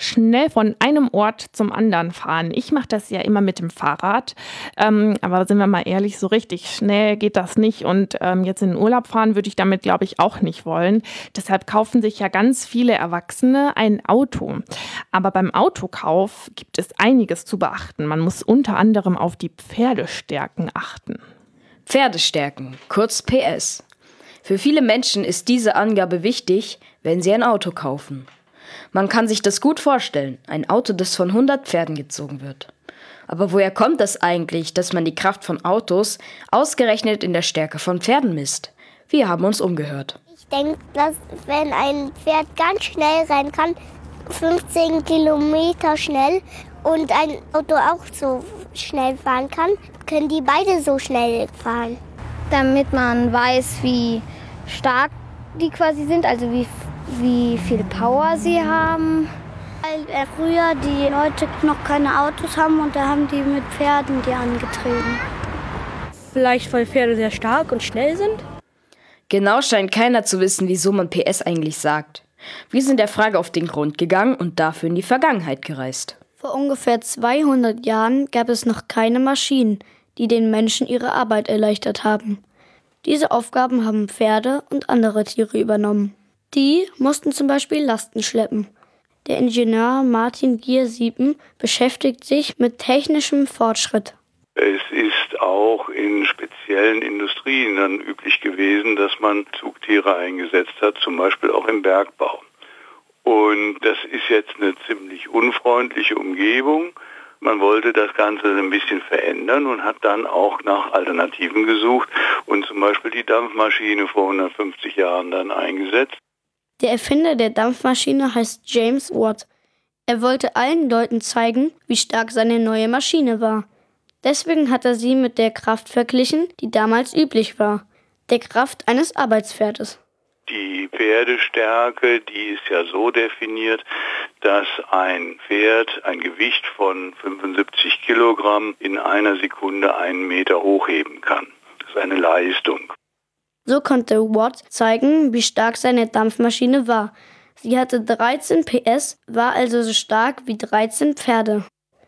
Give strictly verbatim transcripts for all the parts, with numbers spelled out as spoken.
schnell von einem Ort zum anderen fahren. Ich mache das ja immer mit dem Fahrrad, ähm, aber sind wir mal ehrlich, so richtig schnell geht das nicht und ähm, jetzt in den Urlaub fahren würde ich damit, glaube ich, auch nicht wollen. Deshalb kaufen sich ja ganz viele Erwachsene ein Auto. Aber beim Autokauf gibt es einiges zu beachten. Man muss unter anderem auf die Pferdestärken achten. Pferdestärken, kurz P S. Für viele Menschen ist diese Angabe wichtig, wenn sie ein Auto kaufen. Man kann sich das gut vorstellen, ein Auto, das von hundert Pferden gezogen wird. Aber woher kommt das eigentlich, dass man die Kraft von Autos ausgerechnet in der Stärke von Pferden misst? Wir haben uns umgehört. Ich denke, dass wenn ein Pferd ganz schnell rennen kann, fünfzehn Kilometer schnell, und ein Auto auch so schnell fahren kann, können die beide so schnell fahren. Damit man weiß, wie stark die quasi sind, also wie, wie viel Power sie haben. Weil äh, früher die Leute noch keine Autos haben und da haben die mit Pferden die angetrieben. Vielleicht, weil Pferde sehr stark und schnell sind? Genau scheint keiner zu wissen, wieso man P S eigentlich sagt. Wir sind der Frage auf den Grund gegangen und dafür in die Vergangenheit gereist. Vor ungefähr zweihundert Jahren gab es noch keine Maschinen, die den Menschen ihre Arbeit erleichtert haben. Diese Aufgaben haben Pferde und andere Tiere übernommen. Die mussten zum Beispiel Lasten schleppen. Der Ingenieur Martin Giersiepen beschäftigt sich mit technischem Fortschritt. Es ist auch in speziellen Industrien dann üblich gewesen, dass man Zugtiere eingesetzt hat, zum Beispiel auch im Bergbau. Und das ist jetzt eine ziemlich unfreundliche Umgebung. Man wollte das Ganze ein bisschen verändern und hat dann auch nach Alternativen gesucht und zum Beispiel die Dampfmaschine vor hundertfünfzig Jahren dann eingesetzt. Der Erfinder der Dampfmaschine heißt James Watt. Er wollte allen Leuten zeigen, wie stark seine neue Maschine war. Deswegen hat er sie mit der Kraft verglichen, die damals üblich war, der Kraft eines Arbeitspferdes. Die Pferdestärke, die ist ja so definiert, dass ein Pferd ein Gewicht von fünfundsiebzig Kilogramm in einer Sekunde einen Meter hochheben kann. Das ist eine Leistung. So konnte Watt zeigen, wie stark seine Dampfmaschine war. Sie hatte dreizehn P S, war also so stark wie dreizehn Pferde.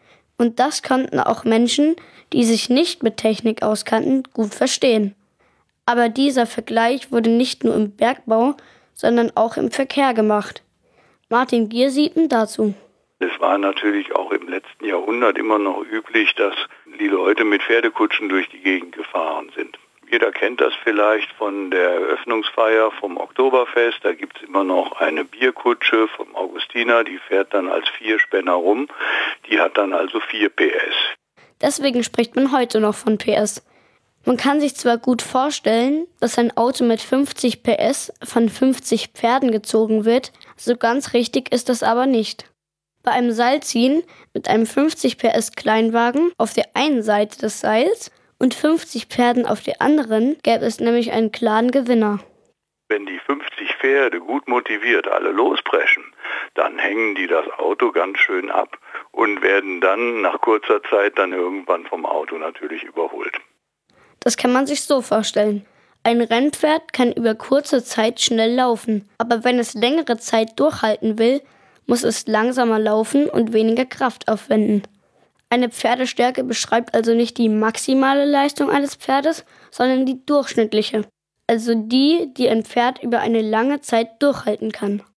Und das konnten auch Menschen, die sich nicht mit Technik auskannten, gut verstehen. Aber dieser Vergleich wurde nicht nur im Bergbau, sondern auch im Verkehr gemacht. Martin Giersiepen dazu. Es war natürlich auch im letzten Jahrhundert immer noch üblich, dass die Leute mit Pferdekutschen durch die Gegend gefahren sind. Jeder kennt das vielleicht von der Eröffnungsfeier vom Oktoberfest. Da gibt es immer noch eine Bierkutsche vom Augustiner, die fährt dann als Vierspänner rum. Die hat dann also vier P S. Deswegen spricht man heute noch von P S. Man kann sich zwar gut vorstellen, dass ein Auto mit fünfzig P S von fünfzig Pferden gezogen wird, so ganz richtig ist das aber nicht. Bei einem Seilziehen mit einem fünfzig P S Kleinwagen auf der einen Seite des Seils und fünfzig Pferden auf der anderen gäbe es nämlich einen klaren Gewinner. Wenn die fünfzig Pferde gut motiviert alle lospreschen, dann hängen die das Auto ganz schön ab und werden dann nach kurzer Zeit dann irgendwann vom Auto natürlich überholt. Das kann man sich so vorstellen. Ein Rennpferd kann über kurze Zeit schnell laufen, aber wenn es längere Zeit durchhalten will, muss es langsamer laufen und weniger Kraft aufwenden. Eine Pferdestärke beschreibt also nicht die maximale Leistung eines Pferdes, sondern die durchschnittliche, also die, die ein Pferd über eine lange Zeit durchhalten kann.